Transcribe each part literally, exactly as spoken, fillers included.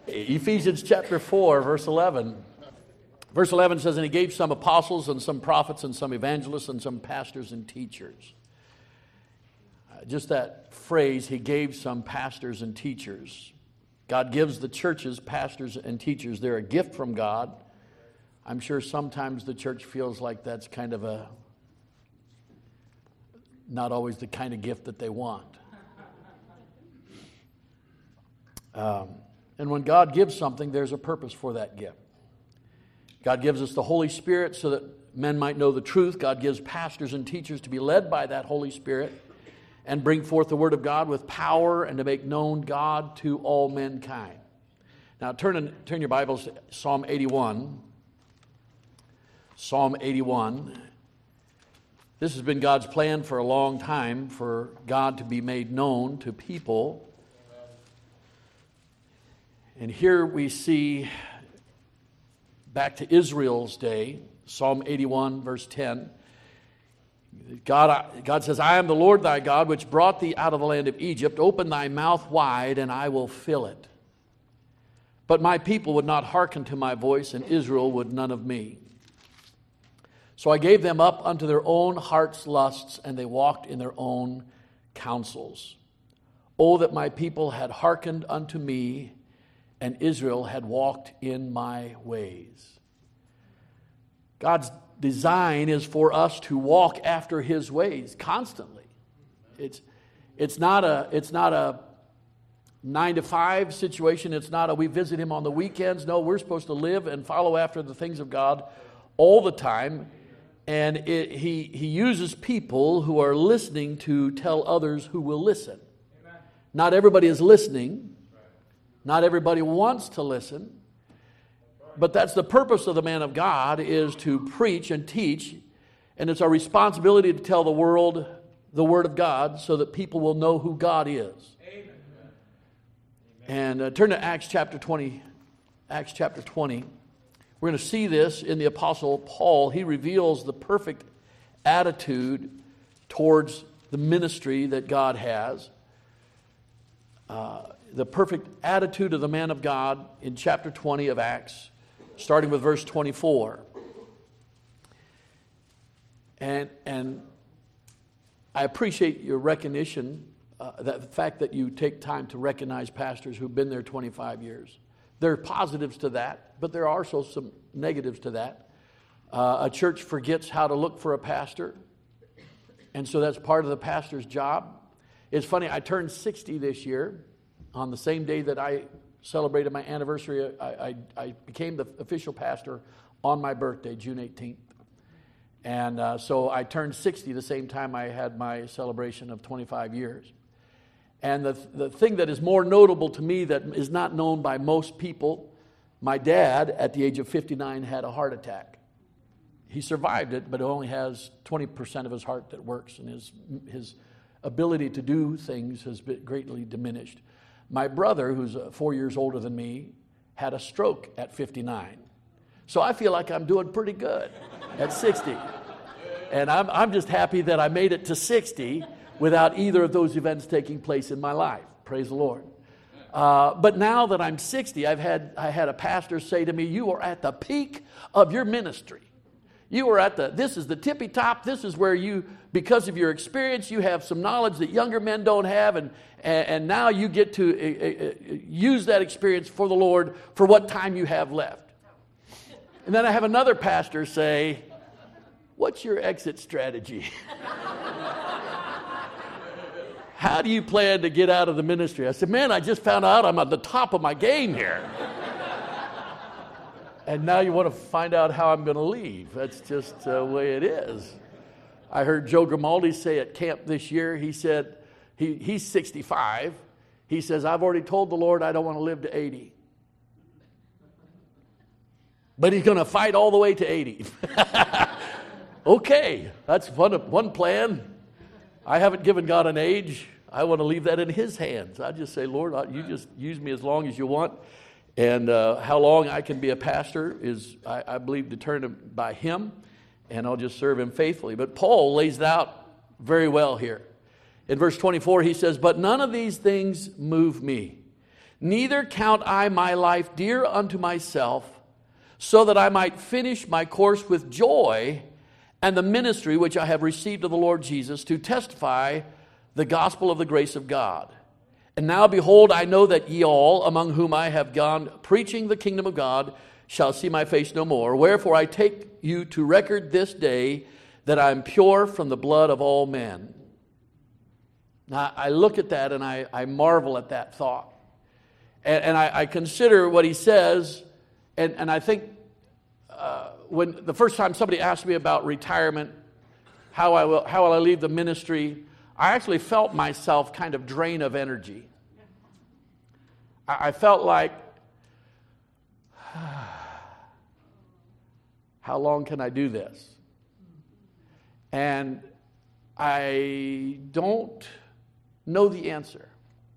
Ephesians chapter four, verse eleven. Verse eleven says, and he gave some apostles and some prophets and some evangelists and some pastors and teachers. Uh, just that phrase, he gave some pastors and teachers. God gives the churches pastors and teachers. They're a gift from God. I'm sure sometimes the church feels like that's kind of a, not always the kind of gift that they want. Um, and when God gives something, there's a purpose for that gift. God gives us the Holy Spirit so that men might know the truth. God gives pastors and teachers to be led by that Holy Spirit and bring forth the Word of God with power and to make known God to all mankind. Now turn, in, turn your Bibles to Psalm eighty-one. Psalm eighty-one. This has been God's plan for a long time, for God to be made known to people. And here we see, back to Israel's day, Psalm eighty-one, verse ten. God, God says, I am the Lord thy God, which brought thee out of the land of Egypt. Open thy mouth wide, and I will fill it. But my people would not hearken to my voice, and Israel would none of me. So I gave them up unto their own heart's lusts, and they walked in their own counsels. Oh, that my people had hearkened unto me, and Israel had walked in my ways. God's design is for us to walk after His ways constantly. It's, it's not a, it's not a nine to five situation. It's not a we visit Him on the weekends. No, we're supposed to live and follow after the things of God all the time. And it, he, he uses people who are listening to tell others who will listen. Amen. Not everybody is listening. Not everybody wants to listen. But that's the purpose of the man of God, is to preach and teach. And it's our responsibility to tell the world the Word of God so that people will know who God is. Amen. And uh, turn to Acts chapter twenty. Acts chapter twenty. We're going to see this in the Apostle Paul. He reveals the perfect attitude towards the ministry that God has. Uh, the perfect attitude of the man of God in chapter twenty of Acts, starting with verse twenty-four. And, and I appreciate your recognition, uh, that the fact that you take time to recognize pastors who've been there twenty-five years. There are positives to that, but there are also some negatives to that. Uh, a church forgets how to look for a pastor, and so that's part of the pastor's job. It's funny, I turned sixty this year. On the same day that I celebrated my anniversary, I, I, I became the official pastor on my birthday, June eighteenth. And uh, so I turned sixty the same time I had my celebration of twenty-five years. And the, the thing that is more notable to me that is not known by most people, my dad at the age of fifty-nine had a heart attack. He survived it, but it only has twenty percent of his heart that works, and his, his ability to do things has been greatly diminished. My brother, who's four years older than me, had a stroke at fifty-nine. So I feel like I'm doing pretty good at sixty. And I'm, I'm just happy that I made it to sixty without either of those events taking place in my life. Praise the Lord. Uh, but now that I'm sixty, I've had I had a pastor say to me, you are at the peak of your ministry. You are at the, this is the tippy top. This is where you, because of your experience, you have some knowledge that younger men don't have, and, and, and now you get to uh, uh, use that experience for the Lord for what time you have left. And then I have another pastor say, what's your exit strategy? How do you plan to get out of the ministry? I said, man, I just found out I'm at the top of my game here. And now you want to find out how I'm going to leave. That's just the way it is. I heard Joe Grimaldi say at camp this year, he said, he, he's sixty-five. He says, I've already told the Lord I don't want to live to eighty. But he's going to fight all the way to eighty. Okay, that's one, one plan. I haven't given God an age. I want to leave that in His hands. I just say, Lord, you just use me as long as you want. And uh, how long I can be a pastor is, I, I believe, determined by Him. And I'll just serve Him faithfully. But Paul lays it out very well here. In verse twenty-four, he says, but none of these things move me. Neither count I my life dear unto myself, so that I might finish my course with joy and the ministry which I have received of the Lord Jesus, to testify the gospel of the grace of God. And now, behold, I know that ye all, among whom I have gone preaching the kingdom of God, shall see my face no more. Wherefore I take you to record this day that I am pure from the blood of all men. Now, I look at that and I, I marvel at that thought. And, and I, I consider what he says, and, and I think uh, when the first time somebody asked me about retirement, how I will, how will I leave the ministry, I actually felt myself kind of drain of energy. I, I felt like, how long can I do this? And I don't know the answer.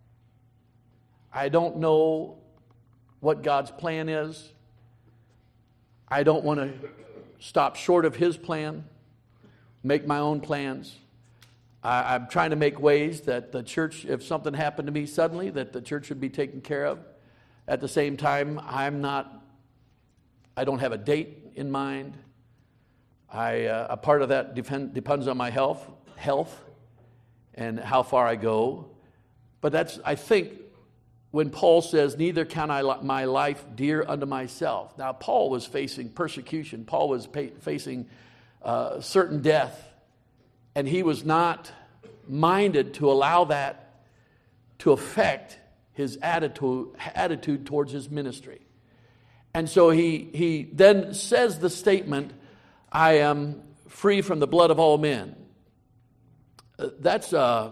I don't know what God's plan is. I don't want to stop short of His plan, make my own plans. I, I'm trying to make ways that the church, if something happened to me suddenly, that the church would be taken care of. At the same time, I'm not, I don't have a date in mind. I, uh, a part of that depend, depends on my health, health and how far I go. But that's, I think, when Paul says, neither count I my life dear unto myself. Now, Paul was facing persecution. Paul was pa- facing uh, certain death. And he was not minded to allow that to affect his attitude, attitude towards his ministry. And so he, he then says the statement, I am free from the blood of all men. Uh, that's a,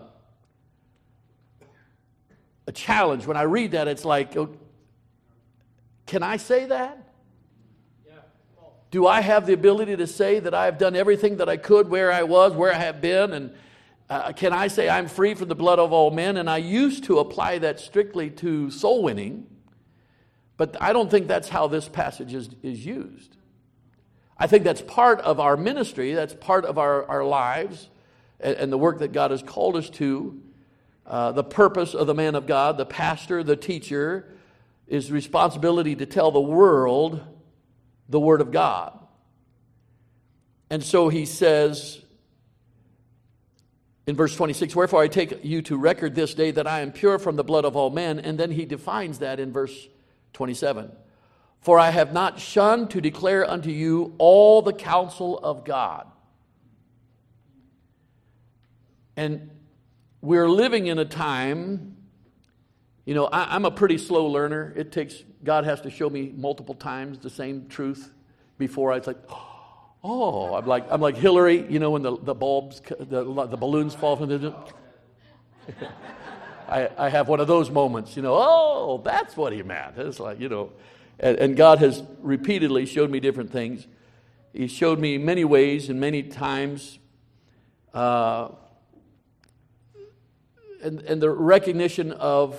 a challenge. When I read that, it's like, oh, can I say that? Do I have the ability to say that I have done everything that I could where I was, where I have been? And uh, can I say I'm free from the blood of all men? And I used to apply that strictly to soul winning, but I don't think that's how this passage is, is used. I think that's part of our ministry. That's part of our, our lives and, and the work that God has called us to. Uh, the purpose of the man of God, the pastor, the teacher, is responsibility to tell the world the Word of God. And so he says in verse twenty-six, wherefore I take you to record this day that I am pure from the blood of all men. And then he defines that in verse twenty-seven. For I have not shunned to declare unto you all the counsel of God. And we're living in a time, you know, I, I'm a pretty slow learner. It takes, God has to show me multiple times the same truth before I, it's like, oh, I'm like, I'm like Hillary, you know, when the, the bulbs, the, the balloons fall from the, I, I have one of those moments, you know, oh, that's what he meant. It's like, you know, and, and God has repeatedly showed me different things. He showed me many ways and many times, uh, and, and the recognition of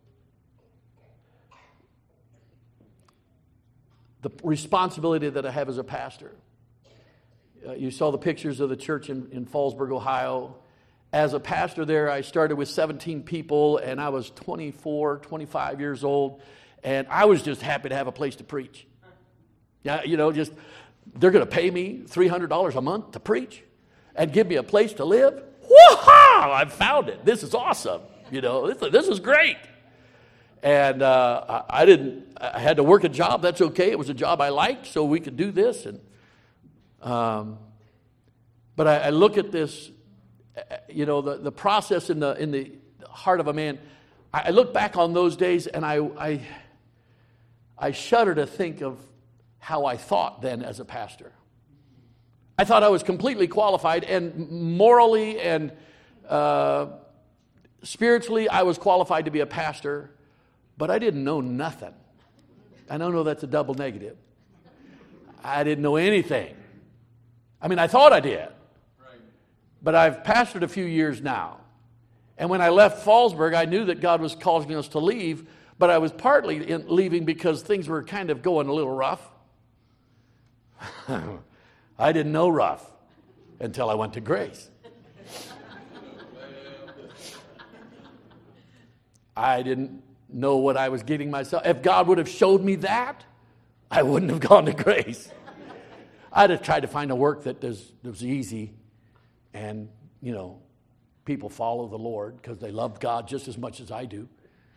the responsibility that I have as a pastor. Uh, you saw the pictures of the church in, in Fallsburg, Ohio. As a pastor there, I started with seventeen people, and I was twenty-four, twenty-five years old, and I was just happy to have a place to preach. Yeah, you know, just, they're going to pay me three hundred dollars a month to preach and give me a place to live? Woo-ha! I've found it. This is awesome. You know, this, this is great. And uh, I didn't, I had to work a job. That's okay. It was a job I liked, so we could do this. And um, But I, I look at this, you know, the, the process in the in the heart of a man. I, I look back on those days, and I, I, I shudder to think of how I thought then as a pastor. I thought I was completely qualified, and morally and uh, spiritually, I was qualified to be a pastor. But I didn't know nothing. I don't know that's a double negative. I didn't know anything. I mean, I thought I did. Right. But I've pastored a few years now. And when I left Fallsburg, I knew that God was calling us to leave, but I was partly in leaving because things were kind of going a little rough. I didn't know rough until I went to Grace. I didn't know what I was getting myself. If God would have showed me that, I wouldn't have gone to Grace. I'd have tried to find a work that does, that was easy and, you know, people follow the Lord because they love God just as much as I do.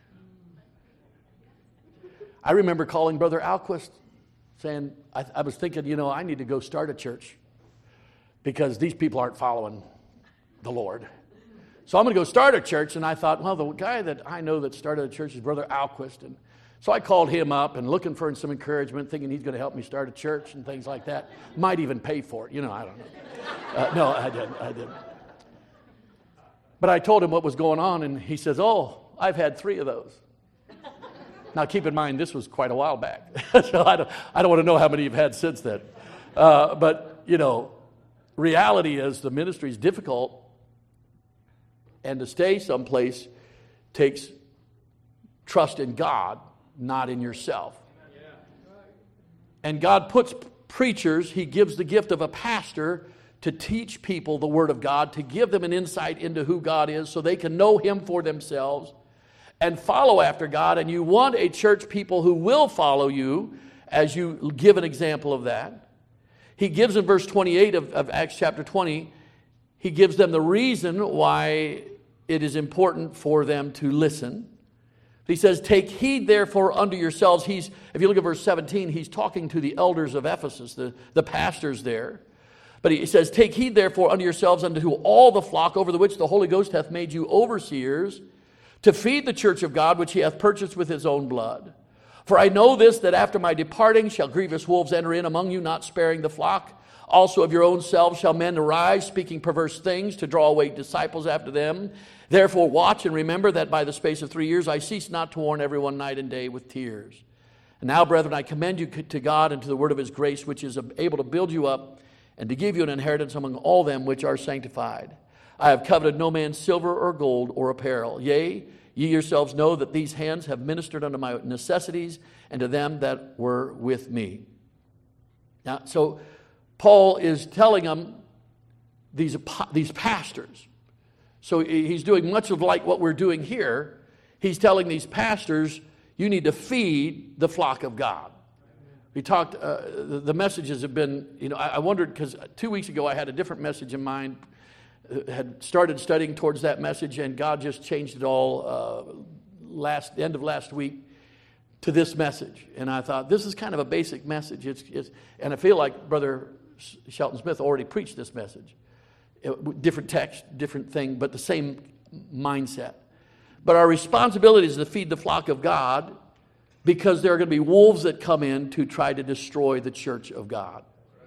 I remember calling Brother Alquist saying, I, I was thinking, you know, I need to go start a church because these people aren't following the Lord. So I'm going to go start a church. And I thought, well, the guy that I know that started a church is Brother Alquist. And so I called him up and looking for some encouragement, thinking he's going to help me start a church and things like that. Might even pay for it. You know, I don't know. Uh, no, I didn't. I didn't. But I told him what was going on, and he says, oh, I've had three of those. Now, keep in mind, this was quite a while back. so I don't, I don't want to know how many you've had since then. Uh, but, you know, reality is the ministry is difficult, and to stay someplace takes trust in God, not in yourself. And God puts preachers, He gives the gift of a pastor to teach people the Word of God, to give them an insight into who God is so they can know Him for themselves and follow after God. And you want a church people who will follow you as you give an example of that. He gives in verse twenty-eight of, of Acts chapter twenty, He gives them the reason why it is important for them to listen. He says, take heed therefore unto yourselves. He's, if you look at verse seventeen, he's talking to the elders of Ephesus, the, the pastors there. But he says, take heed therefore unto yourselves, unto all the flock over the which the Holy Ghost hath made you overseers, to feed the church of God, which He hath purchased with His own blood. For I know this, that after my departing shall grievous wolves enter in among you, not sparing the flock. Also of your own selves shall men arise, speaking perverse things, to draw away disciples after them. Therefore watch and remember that by the space of three years I cease not to warn everyone night and day with tears. And now, brethren, I commend you to God and to the word of His grace, which is able to build you up and to give you an inheritance among all them which are sanctified. I have coveted no man's silver or gold or apparel. Yea, ye yourselves know that these hands have ministered unto my necessities and to them that were with me. Now, so Paul is telling them, these, these pastors, so he's doing much of like what we're doing here. He's telling these pastors, you need to feed the flock of God. We talked, uh, the, the messages have been, you know, I, I wondered, because two weeks ago I had a different message in mind, uh, had started studying towards that message, and God just changed it all uh, last end of last week to this message. And I thought, this is kind of a basic message. It's, it's, and I feel like Brother Shelton Smith already preached this message. It, different text, different thing, but the same mindset. But our responsibility is to feed the flock of God, because there are going to be wolves that come in to try to destroy the church of God.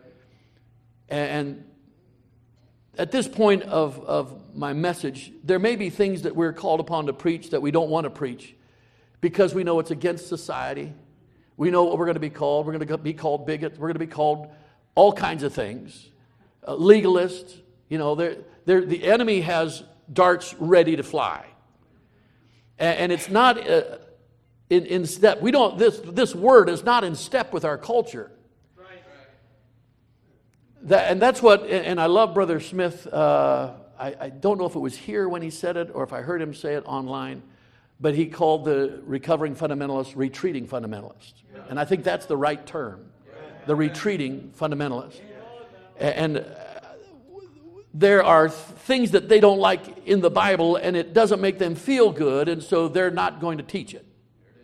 And at this point of, of my message, there may be things that we're called upon to preach that we don't want to preach because we know it's against society. We know what we're going to be called. We're going to be called bigots. We're going to be called all kinds of things. Uh, legalists. You know, they're, they're, the enemy has darts ready to fly. And, and it's not... Uh, In, in step. We don't, this, this word is not in step with our culture. Right. That, and that's what, and I love Brother Smith. Uh, I, I don't know if it was here when he said it or if I heard him say it online, but he called the recovering fundamentalists retreating fundamentalists. Yeah. And I think that's the right term, yeah. The retreating fundamentalist. Yeah. And uh, there are things that they don't like in the Bible, and it doesn't make them feel good, and so they're not going to teach it.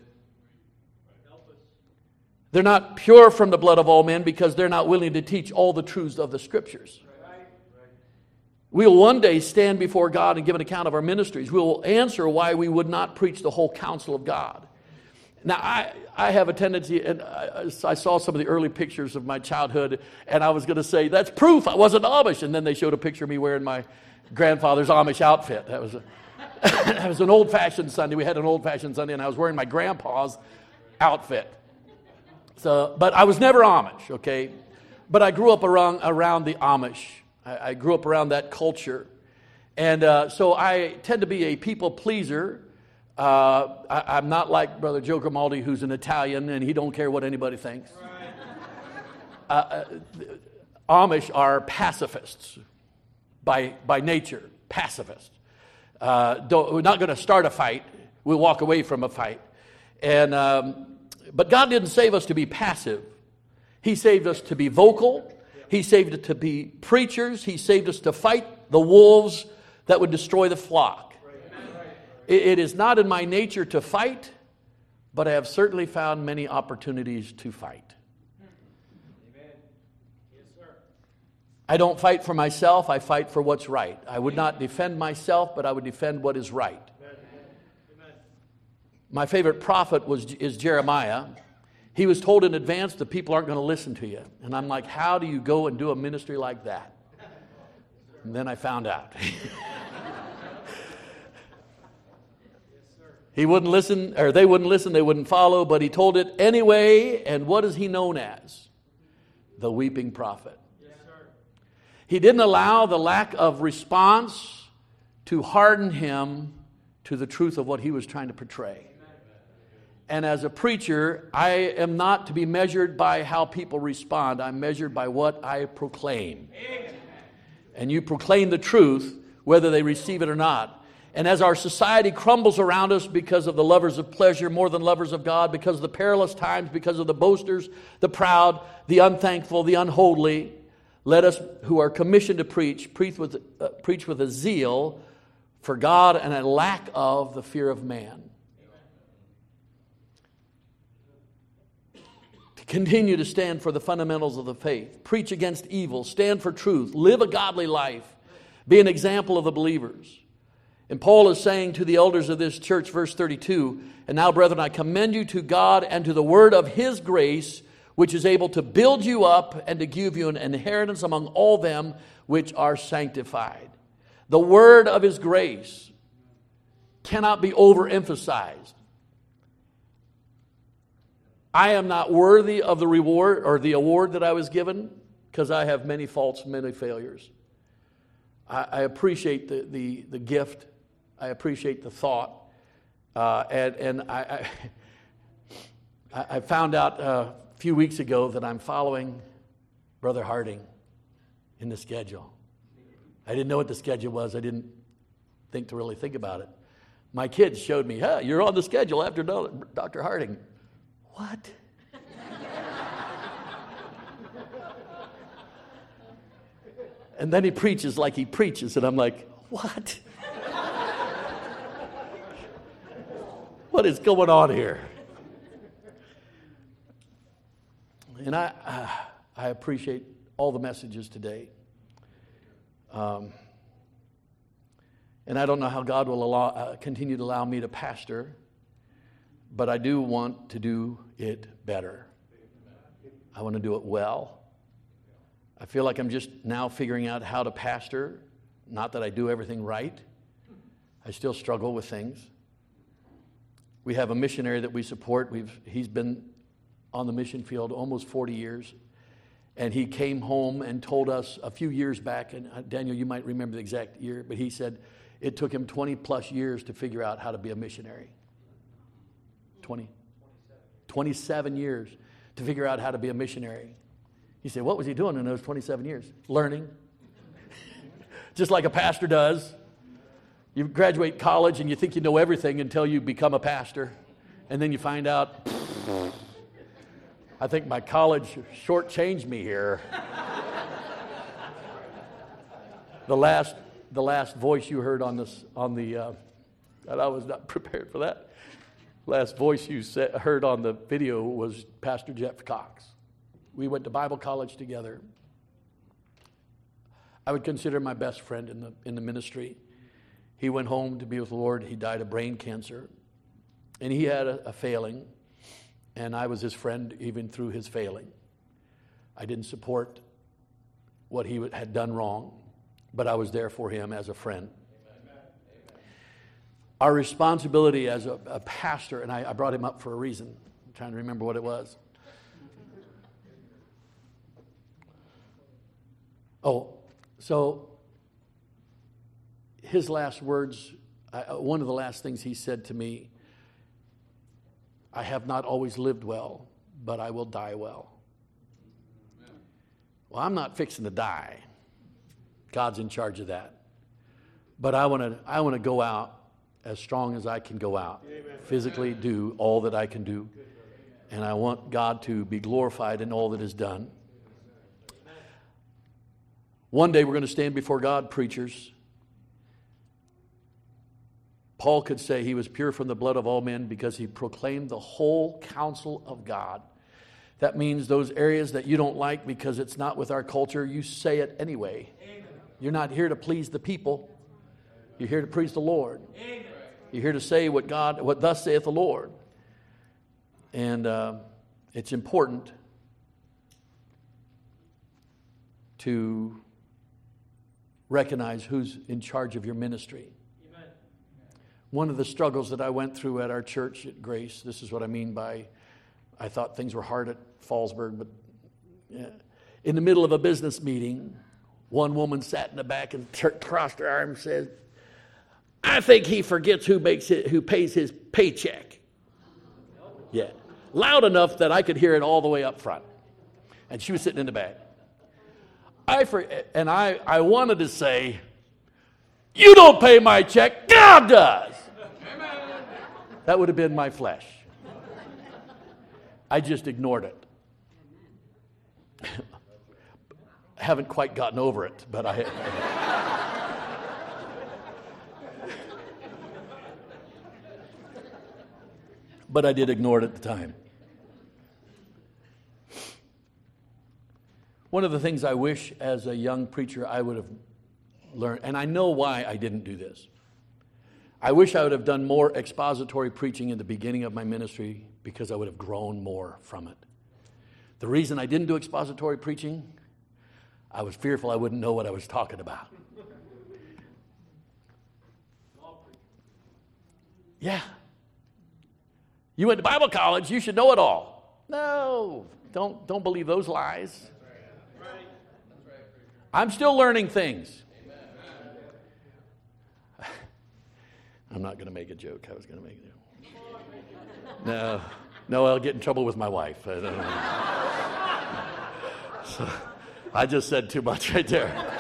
They're not pure from the blood of all men because they're not willing to teach all the truths of the Scriptures. We'll one day stand before God and give an account of our ministries. We'll answer why we would not preach the whole counsel of God. Now, I, I have a tendency, and I, I saw some of the early pictures of my childhood, and I was going to say, that's proof I wasn't Amish. And then they showed a picture of me wearing my grandfather's Amish outfit. That was, a, that was an old-fashioned Sunday. We had an old-fashioned Sunday, and I was wearing my grandpa's outfit. So, but I was never Amish, okay? But I grew up around, around the Amish. I, I grew up around that culture. And uh, so I tend to be a people pleaser. Uh, I, I'm not like Brother Joe Grimaldi, who's an Italian, and he don't care what anybody thinks. Uh, uh, Amish are pacifists by, by nature, pacifists. Uh, don't, we're not going to start a fight. We'll walk away from a fight. And um, but God didn't save us to be passive. He saved us to be vocal. He saved us to be preachers. He saved us to fight the wolves that would destroy the flock. It, it is not in my nature to fight, but I have certainly found many opportunities to fight. I don't fight for myself, I fight for what's right. I would not defend myself, but I would defend what is right. My favorite prophet was is Jeremiah. He was told in advance the people aren't going to listen to you. And I'm like, how do you go and do a ministry like that? And then I found out. He wouldn't listen, or they wouldn't listen, they wouldn't follow, but he told it anyway. And what is he known as? The weeping prophet. He didn't allow the lack of response to harden him to the truth of what he was trying to portray. And as a preacher, I am not to be measured by how people respond. I'm measured by what I proclaim. And you proclaim the truth, whether they receive it or not. And as our society crumbles around us because of the lovers of pleasure more than lovers of God, because of the perilous times, because of the boasters, the proud, the unthankful, the unholy, let us who are commissioned to preach, preach with, uh, preach with a zeal for God and a lack of the fear of man. To continue to stand for the fundamentals of the faith. Preach against evil. Stand for truth. Live a godly life. Be an example of the believers. And Paul is saying to the elders of this church, verse thirty-two, and now, brethren, I commend you to God and to the word of his grace, which is able to build you up and to give you an inheritance among all them which are sanctified. The word of his grace cannot be overemphasized. I am not worthy of the reward or the award that I was given because I have many faults, many failures. I, I appreciate the, the, the gift. I appreciate the thought. Uh, and and I, I, I found out Uh, a few weeks ago that I'm following Brother Harding in the schedule. I didn't know what the schedule was. I didn't think to really think about it. My kids showed me, hey, you're on the schedule after Doctor Harding. What? And then he preaches like he preaches, and I'm like, what? What is going on here? And I, uh, I appreciate all the messages today. Um, and I don't know how God will allow, uh, continue to allow me to pastor, but I do want to do it better. I want to do it well. I feel like I'm just now figuring out how to pastor. Not that I do everything right. I still struggle with things. We have a missionary that we support. We've he's been on the mission field almost forty years. And he came home and told us a few years back, and Daniel, you might remember the exact year, but he said it took him twenty plus years to figure out how to be a missionary. twenty? twenty-seven years to figure out how to be a missionary. He said, what was he doing in those twenty-seven years? Learning. Just like a pastor does. You graduate college and you think you know everything until you become a pastor. And then you find out, I think my college shortchanged me here. the last, the last voice you heard on this, on the, uh, and I was not prepared for that. Last voice you said, heard on the video was Pastor Jeff Cox. We went to Bible college together. I would consider my best friend in the in the ministry. He went home to be with the Lord. He died of brain cancer, and he had a, a failing. And I was his friend even through his failing. I didn't support what he had done wrong, but I was there for him as a friend. Amen. Our responsibility as a, a pastor, and I, I brought him up for a reason. I'm trying to remember what it was. Oh, so his last words, I, one of the last things he said to me, I have not always lived well, but I will die well. Well, I'm not fixing to die. God's in charge of that. But I want to I want to go out as strong as I can go out, physically do all that I can do. And I want God to be glorified in all that is done. One day we're going to stand before God, preachers. Paul could say he was pure from the blood of all men because he proclaimed the whole counsel of God. That means those areas that you don't like because it's not with our culture, you say it anyway. Amen. You're not here to please the people. You're here to please the Lord. Amen. You're here to say what God, what thus saith the Lord. And uh, it's important to recognize who's in charge of your ministry. Amen. One of the struggles that I went through at our church at Grace, this is what I mean by, I thought things were hard at Fallsburg, but yeah. In the middle of a business meeting, one woman sat in the back and t- crossed her arms and said, I think he forgets who makes it, who pays his paycheck. Yeah. Loud enough that I could hear it all the way up front. And she was sitting in the back. I for, and I, I wanted to say, you don't pay my check, God does. That would have been my flesh. I just ignored it. Haven't quite gotten over it, but I... But I did ignore it at the time. One of the things I wish as a young preacher I would have learned, and I know why I didn't do this. I wish I would have done more expository preaching in the beginning of my ministry because I would have grown more from it. The reason I didn't do expository preaching, I was fearful I wouldn't know what I was talking about. Yeah. You went to Bible college, you should know it all. No, don't, don't believe those lies. I'm still learning things. I'm not going to make a joke. I was going to make a joke. No, no, I'll get in trouble with my wife. I, don't know. So, I just said too much right there.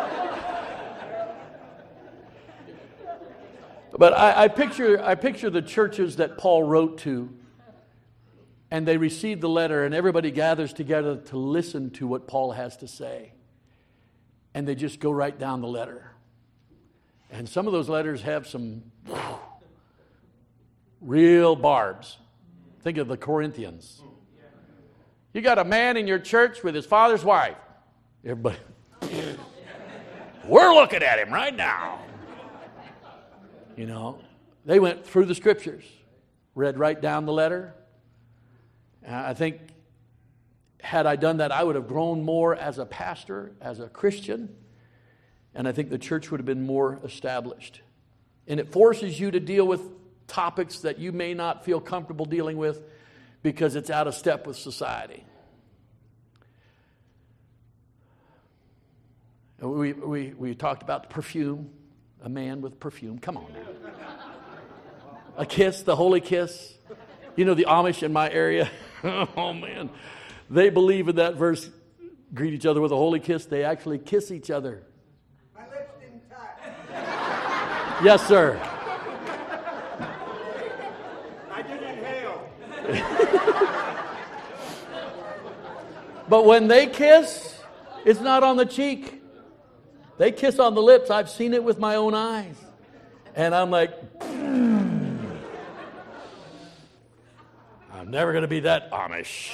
But I, I picture I picture the churches that Paul wrote to, and they receive the letter, and everybody gathers together to listen to what Paul has to say. And they just go right down the letter. And some of those letters have some real barbs. Think of the Corinthians. You got a man in your church with his father's wife. Everybody, we're looking at him right now. You know, they went through the scriptures, read right down the letter. And I think had I done that, I would have grown more as a pastor, as a Christian, and I think the church would have been more established. And it forces you to deal with topics that you may not feel comfortable dealing with because it's out of step with society. And we, we, we talked about the perfume. A man with perfume. Come on now. A kiss, the holy kiss. You know, the Amish in my area. Oh, man. They believe in that verse, greet each other with a holy kiss. They actually kiss each other. My lips didn't touch. Yes, sir. I didn't inhale. But when they kiss, it's not on the cheek. They kiss on the lips. I've seen it with my own eyes. And I'm like, mm, I'm never going to be that Amish.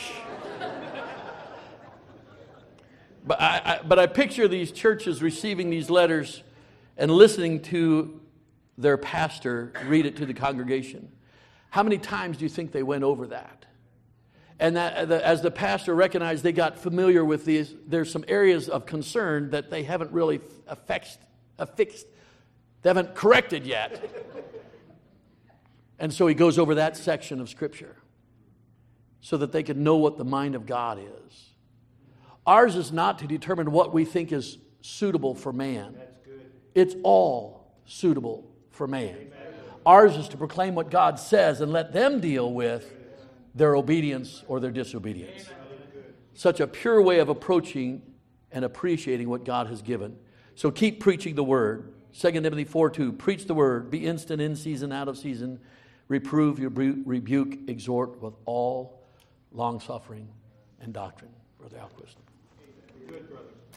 But I, I, but I picture these churches receiving these letters and listening to their pastor read it to the congregation. How many times do you think they went over that? And that, as the pastor recognized they got familiar with these, there's some areas of concern that they haven't really affixed, affixed they haven't corrected yet. And so he goes over that section of Scripture so that they can know what the mind of God is. Ours is not to determine what we think is suitable for man. That's good. It's all suitable for man. Amen. Ours is to proclaim what God says and let them deal with their obedience or their disobedience. Such a pure way of approaching and appreciating what God has given. So keep preaching the word. Second Timothy four two, preach the word, be instant in season, out of season, reprove, rebu- rebuke, exhort with all long suffering and doctrine. Brother Alquist. Good, brother.